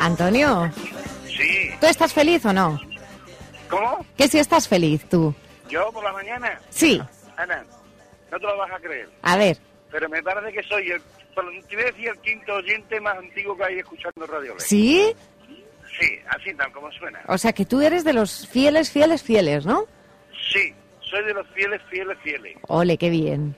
Antonio, Sí. ¿tú estás feliz o no? ¿Cómo? ¿Que si estás feliz tú? ¿Yo por la mañana? Sí. Ana, no te lo vas a creer, A ver, pero me parece que soy te voy a decir el quinto oyente más antiguo que hay escuchando Radio Ley. ¿sí? Sí, así tal como suena. O sea que tú eres de los fieles, ¿no? Sí, soy de los fieles. Ole, qué bien.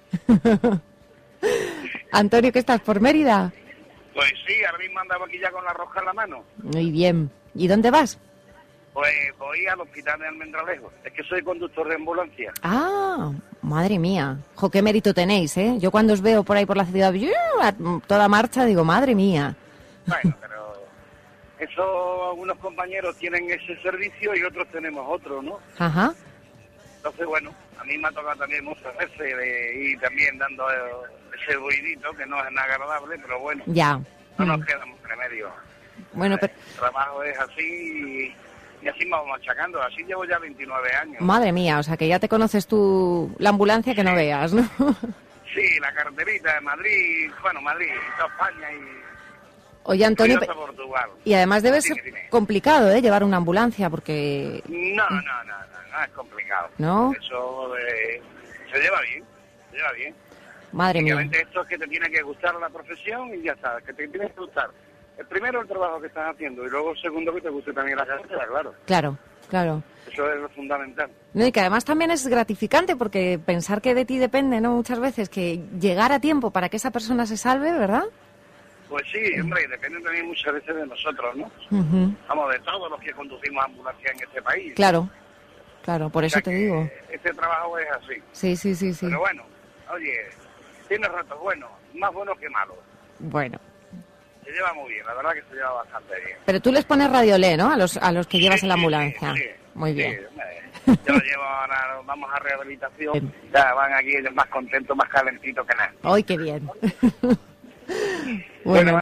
Antonio, ¿qué estás por Mérida? Pues sí, ahora mismo andaba aquí ya con la rosca en la mano. Muy bien. ¿Y dónde vas? Pues voy al hospital de Almendralejo. Es que soy conductor de ambulancia. Ah, madre mía. Jo, qué mérito tenéis, ¿eh? Yo cuando os veo por ahí por la ciudad, a toda marcha, digo, madre mía. Bueno, pero eso, algunos compañeros tienen ese servicio y otros tenemos otro, ¿no? Ajá. Entonces, bueno, a mí me ha tocado también muchas veces de ir también dando ese ruidito, que no es nada agradable, pero bueno, Ya. no nos queda mucho remedio. Bueno, pero... El trabajo es así y así vamos machacando. Así llevo ya 29 años. Madre mía, o sea que ya te conoces tú la ambulancia que no veas, ¿no? Sí, la carreterita de Madrid, bueno, Madrid, toda España y... Oye, Antonio, hasta Portugal. y además debe ser Dime. complicado, ¿eh? Llevar una ambulancia, porque... No es complicado. ¿No? Eso se lleva bien. Madre mía. Básicamente esto es que te tiene que gustar la profesión y ya está, que te tiene que gustar. El primero el trabajo que estás haciendo y luego el segundo que te guste también la carrera, claro. Claro. Eso es lo fundamental. No, y que además también es gratificante, porque pensar que de ti depende, ¿no? Muchas veces, que llegar a tiempo para que esa persona se salve, ¿verdad? Pues sí, hombre, y depende también muchas veces de nosotros, ¿no? Ujú. Vamos, de todos los que conducimos ambulancia en este país. Claro, por O eso sea te que digo. este trabajo es así. Sí. Pero bueno, oye, tiene ratos buenos, más buenos que malos. Bueno. Se lleva muy bien, la verdad que se lleva bastante bien. Pero tú les pones Radio Le, ¿no? A los que llevas en la ambulancia. Sí, Muy sí, bien. hombre. Yo lo llevo ahora, vamos a rehabilitación. Ya van aquí ellos más contentos, más calentitos que nada. ¡Ay, qué bien! Bueno, Bueno.